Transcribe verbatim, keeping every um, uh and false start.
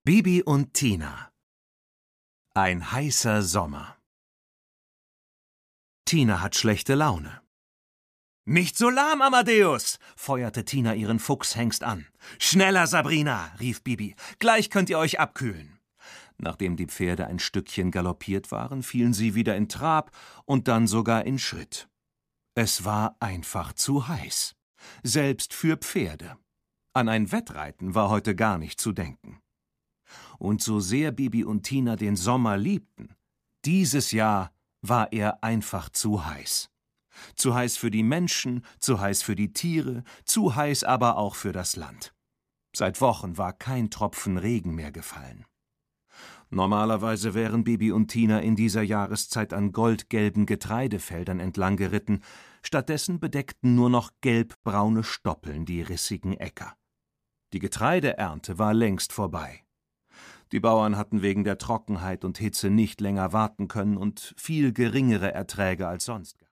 Bibi und Tina. Ein heißer Sommer. Tina hat schlechte Laune. »Nicht so lahm, Amadeus«, feuerte Tina ihren Fuchshengst an. »Schneller, Sabrina«, rief Bibi, »gleich könnt ihr euch abkühlen.« Nachdem die Pferde ein Stückchen galoppiert waren, fielen sie wieder in Trab und dann sogar in Schritt. Es war einfach zu heiß. Selbst für Pferde. An ein Wettreiten war heute gar nicht zu denken. Und so sehr Bibi und Tina den Sommer liebten, dieses Jahr war er einfach zu heiß. Zu heiß für die Menschen, zu heiß für die Tiere, zu heiß aber auch für das Land. Seit Wochen war kein Tropfen Regen mehr gefallen. Normalerweise wären Bibi und Tina in dieser Jahreszeit an goldgelben Getreidefeldern entlang geritten, stattdessen bedeckten nur noch gelbbraune Stoppeln die rissigen Äcker. Die Getreideernte war längst vorbei. Die Bauern hatten wegen der Trockenheit und Hitze nicht länger warten können und viel geringere Erträge als sonst.